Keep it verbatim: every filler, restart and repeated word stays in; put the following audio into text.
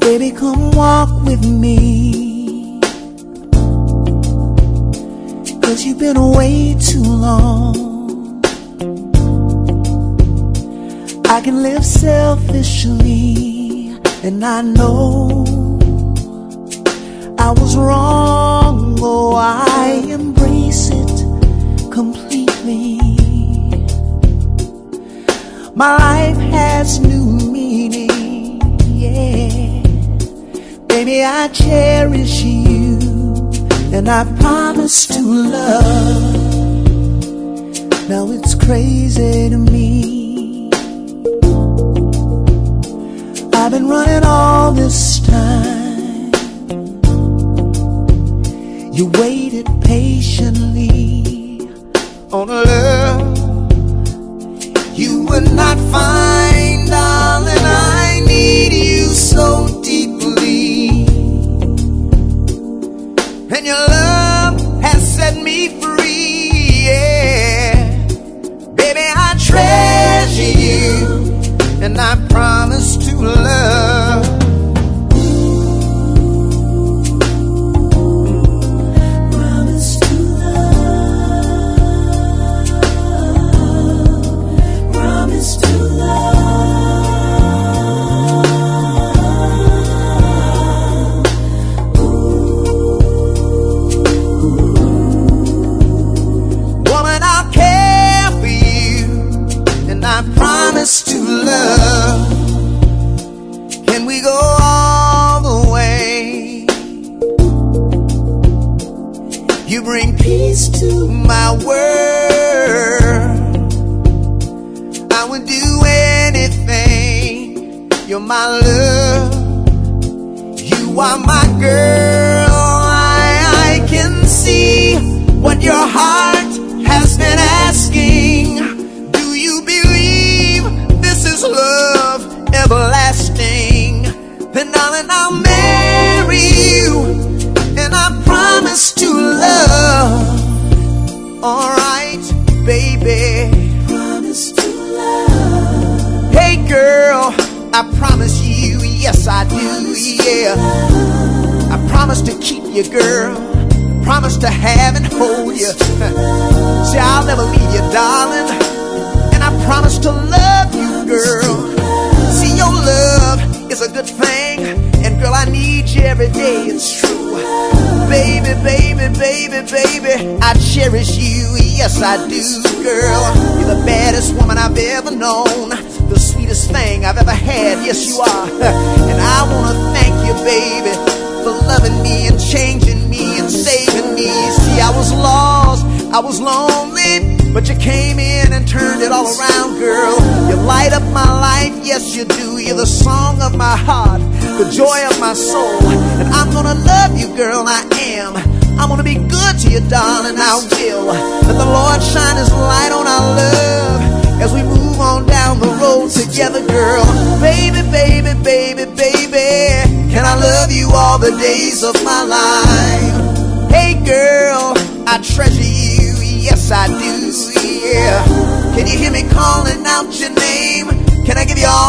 Baby, come walk with me, 'cause you've been away too long. I can live selfishly, and I know I was wrong. Oh, I embrace it completely. My life has new meaning, yeah. Baby, I cherish you, and I promise to love. Now it's crazy to me. I've been running all this time. You waited patiently on a love you would not find, darling. I need you so deeply, and your love has set me free, yeah. Baby, I treasure you, and I promise to love. Promise to love. Promise to love. Ooh. Woman, I'll care for you, and I promise to love. Can we go all the way? You bring peace to my world. I would do anything. You're my love. You are my girl. I, I can see what your heart has been asking. Do you believe this is love everlasting? Then darling, I'll marry you, and I promise to love. Alright, baby, promise to love. Hey girl, I promise you, yes I do, yeah. I promise to keep you, girl. Promise to have and hold you. See, I'll never leave you, darling. And I promise to love you, girl. See, your love is a good thing, and girl, I need you every day, it's true. Baby, baby, baby, baby, I cherish you, yes I do, girl. You're the baddest woman I've ever known, the sweetest thing I've ever had, yes you are. And I wanna thank you, baby, for loving me and changing me and saving me. See, I was lost, I was lonely, but you came in and turned it all around, girl. You light up my life, yes you do. You're the song of my heart, the joy of my soul. And I'm gonna love you, girl, I am. I'm gonna be good to you, darling, I will. Let the Lord shine his light on our love as we move on down the road together, girl. Baby, baby, baby, baby, can I love you all the days of my life? Hey girl, I treasure you, yes I do, yeah. Can you hear me calling out your name? Can I give you all